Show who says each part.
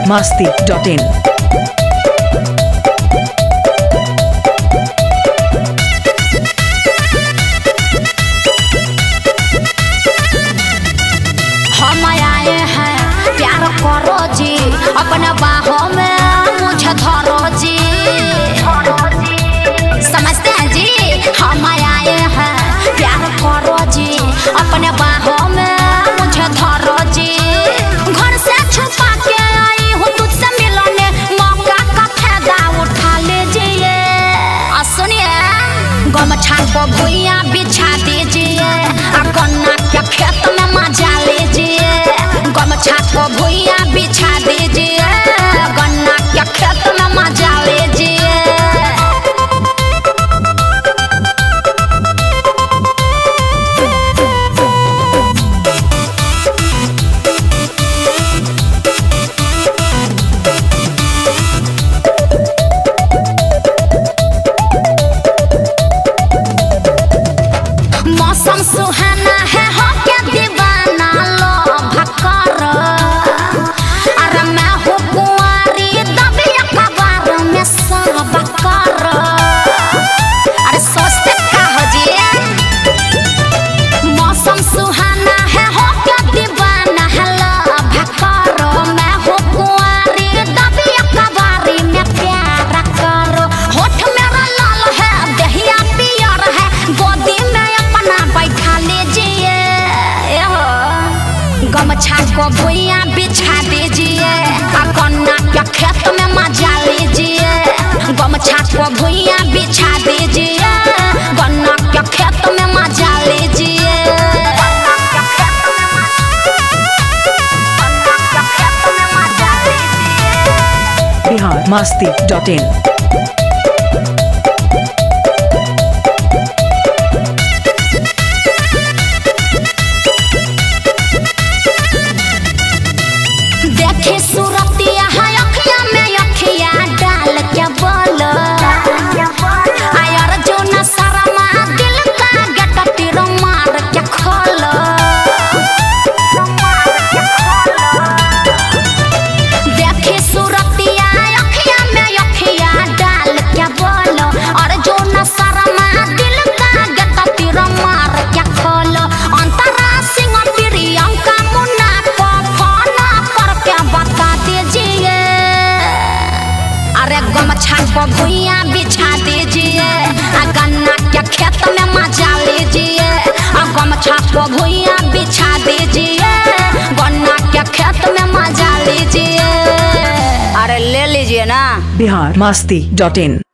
Speaker 1: biharmasti.in
Speaker 2: हम आए हैं प्यार करो जी अपने बाहों में मुझे धरो जी। समझते हैं जी हम आए हैं प्यार करो जी अपने बाहों में मुझे धरो जी। घर से छुपा के आई हूँ तुझसे मिलने मौका का फायदा उठा लीजिए। सुनिए गमछा को भुइयां बिछा दीजिए गन्ना के खेत में मजा लीजिए। गमछा को भुइयां बिछा दीजिए गन्ना के खेत में मजा लीजिए। मौसम सुहाना है हो क्या दीवाना लो भक्कर। अरे मैं हूँ कुंवारी दबी अखबार में सब कर। अरे सोचते क्या हो जी मौसम सुहाना है हो क्या दीवाना है लो भक्कर। मैं हूँ कुंवारी दबी अखबार में प्यार करो। होठ मेरा लाल है दहिया पियर है गोदी में बैठा लीजिए। गमछा को भुइयां बिछा दीजिए गन्ना के खेत में मजा लीजिए। गमछा को भुइयां बिछा दीजिए गन्ना के खेत में मजा लीजिए।
Speaker 1: biharmasti.in
Speaker 2: देखे सूरतिया है अखिया में अखिया डाल के बोलो आयर जो न शर्मा दिल का गेट तीर मार के खोलो। देखे सूरतिया अखिया में अखिया डाल के बोलो और जो न शर्मा दिल का गेट तीर मार के खोलो। अंतरा सिंह प्रियंका मुन्ना को फोन करके बता दीजिए। अरे गमछा को भुइयां बिछा दीजिए गन्ना के खेत में मजा लीजिए। गमछा को भुइयां बिछा दीजिए गन्ना के खेत में मजा लीजिए। अरे ले लीजिए ना
Speaker 1: biharmasti.in